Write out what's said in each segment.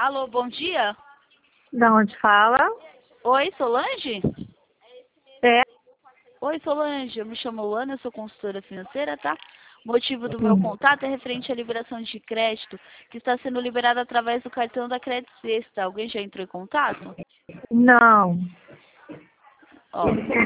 Alô, bom dia. Da onde fala? Oi, Solange? É. Oi, Solange. Eu me chamo Luana, eu sou consultora financeira, tá? O motivo do meu contato é referente à liberação de crédito, que está sendo liberada através do cartão da Crédito Sexta. Alguém já entrou em contato? Não. Ó,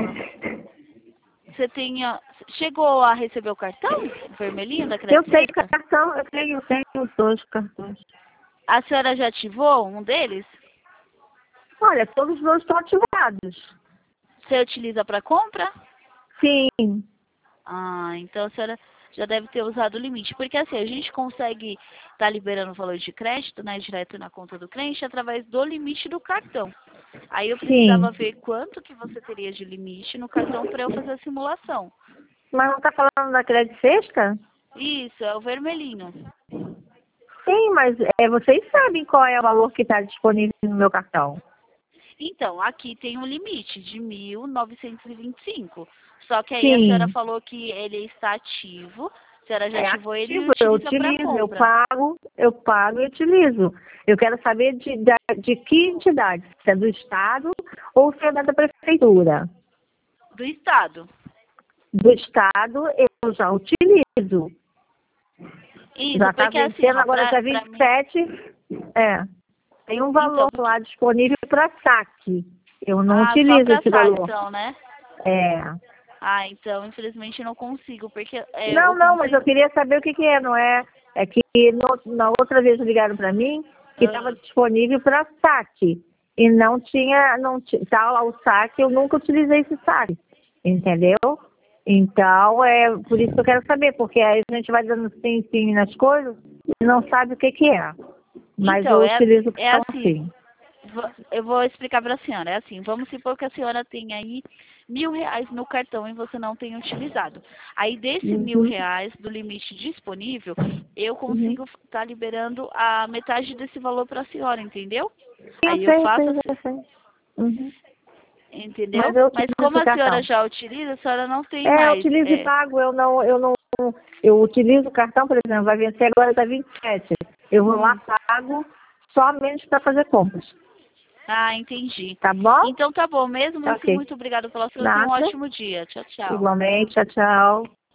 você chegou a receber o cartão vermelhinho da Eu Crédito tenho Sexta? cartão, eu tenho os dois cartões. A senhora já ativou um deles? Olha, todos os dois estão ativados. Você utiliza para compra? Sim. Ah, então a senhora já deve ter usado o limite. Porque assim, a gente consegue estar liberando o valor de crédito, né, direto na conta do cliente através do limite do cartão. Aí eu precisava Sim. ver quanto que você teria de limite no cartão para eu fazer a simulação. Mas não está falando da Crédito Sexta? Isso, é o vermelhinho. Sim, mas vocês sabem qual é o valor que está disponível no meu cartão. Então, aqui tem um limite de 1.925. Só que aí a senhora Sim. falou que ele está ativo. A senhora já É ativou ele e ativo, eu utiliza para utilizo, compra. eu pago e utilizo. Eu quero saber de que entidade, se é do Estado ou se é da prefeitura. Do Estado. Do Estado eu já utilizo. Isso, Já está porque assim, vencendo ó, agora dia pra mim. 27. Tem um Então, valor lá disponível para saque. Eu não só utilizo pra esse saque, valor. então, né? É. Ah, então, infelizmente eu não consigo, porque Não, eu não, mas eu consigo. queria saber o que é, não é? É que na outra vez ligaram para mim que estava disponível para saque. E não tinha, tá lá o saque, eu nunca utilizei esse saque. Entendeu? Então, é por isso que eu quero saber, porque aí a gente vai dando sim nas coisas e não sabe o que é. Mas Então, eu utilizo o é cartão assim, sim. eu vou explicar pra senhora. É assim, vamos supor que a senhora tem aí R$ 1.000 no cartão e você não tem utilizado. Aí desse Uhum, R$ 1.000 do limite disponível, eu uhum. consigo estar liberando a metade desse valor pra senhora, entendeu? Eu Aí eu sei, eu faço sei, assim, eu sei. Uhum. entendeu? Mas eu Mas utilizo como o a senhora cartão. já utiliza, a senhora não tem Eu mais. utilizo e pago, eu utilizo o cartão, por exemplo, vai vencer agora está 27. Eu vou lá, pago somente para fazer compras. Ah, entendi. Tá bom? Então tá bom, mesmo Tá assim, ok. muito obrigada pela sua. Tenha um Nada. ótimo dia. Tchau, tchau. Igualmente, tchau, tchau.